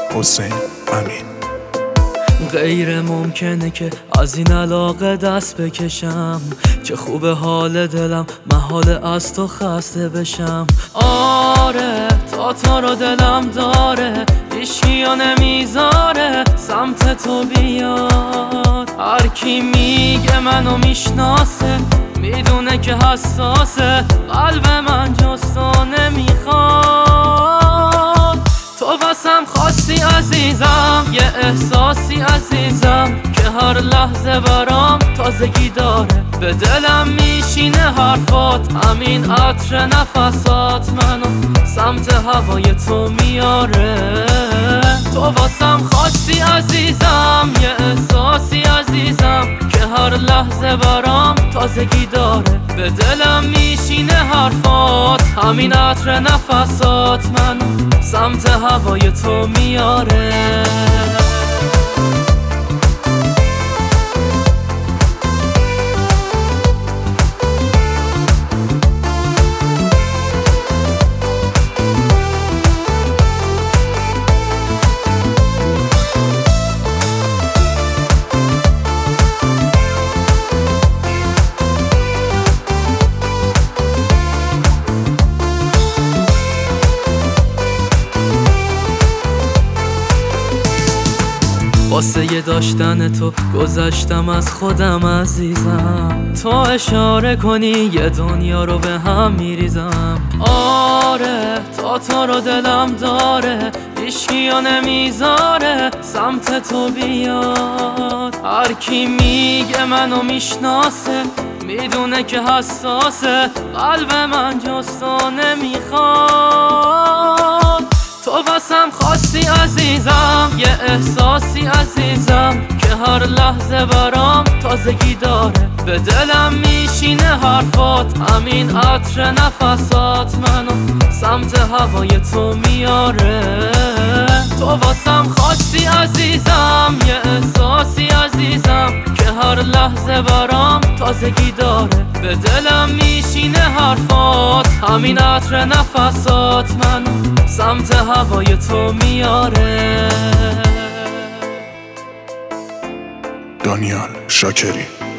حسین امین. غیر ممکنه که از این علاقه دست بکشم، چه خوب حال دلم محال از تو خسته بشم. آره تا رو دلم داره، هیچکیو نمیذاره سمت تو بیاد. هر کی میگه منو میشناسه میدونه که حساسه، قلب من جز تو نمیخواد. تو واسم خواستی عزیزم، یه احساسی عزیزم که هر لحظه برام تازگی داره. به دلم میشینه حرفات، همین عطر نفسات منو سمت هوای تو میاره. تو واسم خواستی عزیزم، یه احساسی عزیزم که هر لحظه برام تازگی داره. به دلم میشینه حرفات، همین عطر نفسات منو سمت هوای تو میاره. واسه یه داشتن تو گذشتم از خودم عزیزم، تو اشاره کنی یه دنیا رو به هم میریزم. آره تا رو دلم داره، هیچکیو نمیذاره سمت تو بیاد. هر کی میگه منو میشناسه میدونه که حساسه، قلب من جز تو نمیخواد. تو واسم خواستی عزیزم، یه احساسی عزیزم که هر لحظه برام تازگی داره. به دلم میشینه حرفات، همین عطر نفسات منو سمت هوای تو میاره. تو واسم خواستی عزیزم، یه احساسی عزیزم که هر لحظه برام تازگی داره. به دلم میشینه حرفات، همین عطر نفسات منو سمت هوای تو میاره. دانیال شاکری.